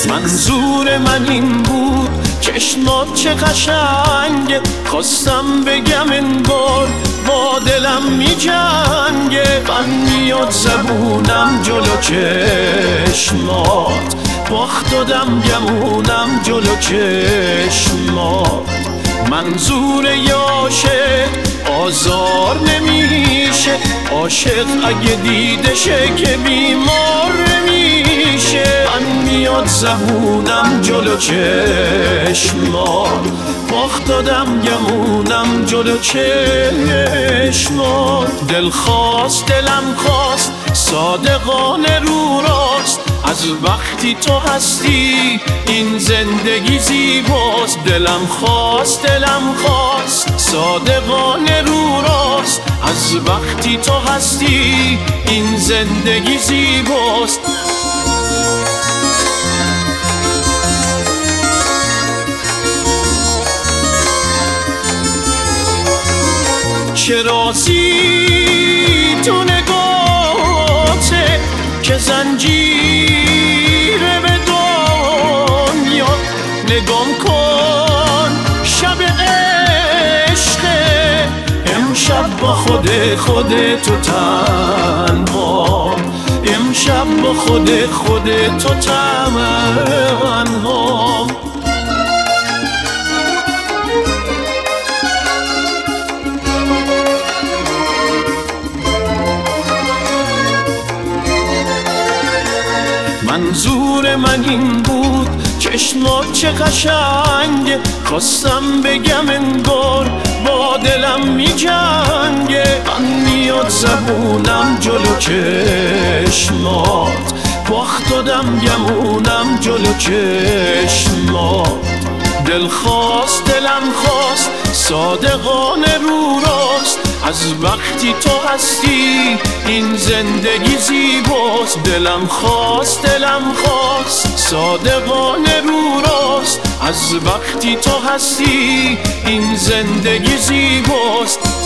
منظور من این بود چشمات چه قشنگه، خواستم بگم انگار با دلم می جنگه. من میاد زبونم جلو چشمات، باخت دادم گمونم جلو چشمات. منظور عاشق آزار نمیشه، عاشق اگه دیدشه که بیمار نمیشه. من میاد زبونم جلو چشمات، باخت دادم گمونم جلو چشمات. دل خواست دلم خواست صادقانه رو راست، از وقتی تو هستی این زندگی زیباست. دلم خواست دلم خواست صادقانه رو راست، از وقتی تو هستی این زندگی زیباست. چه رازی تو نگاته که زنجیره به دنیا. نگام کن شب عشقه، امشب با خود تو تنها، امشب با خود تو تنها. منظور من این بود چشمات چه قشنگه، خواستم بگم انگار با دلم می جنگه. من میاد زبونم جلو چشمات، باخت دادم گمونم جلو چشمات. دل خواست دلم خواست صادقانه رو راست، از وقتی تو هستی این زندگی زیباست. دلم خواست دلم خواست صادقانه رو راست، از وقتی تو هستی این زندگی زیباست.